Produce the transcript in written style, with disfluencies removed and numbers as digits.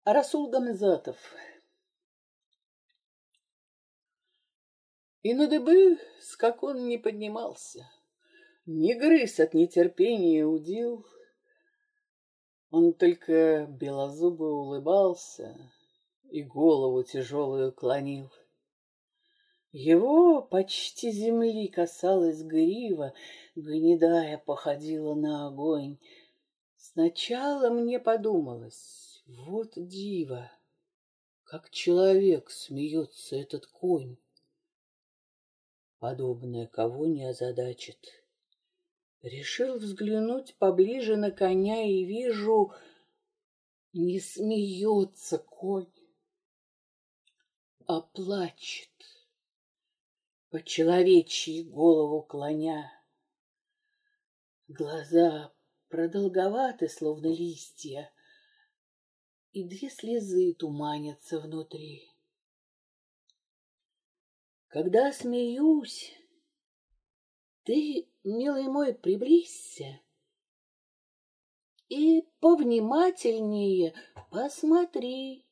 Расул Гамзатов. И на дыбы скакун не поднимался, не грыз от нетерпения удил. Он только белозубо улыбался и голову тяжелую клонил. Его почти земли касалась грива, гнедая походила на огонь. Сначала мне подумалось, вот диво, как человек смеется этот конь. Подобное кого не озадачит. Решил взглянуть поближе на коня и вижу, не смеется конь, а плачет, по-человечьи голову клоня. Глаза продолговаты, словно листья, и две слезы туманятся внутри. Когда смеюсь, ты, милый мой, приблизься и повнимательнее посмотри.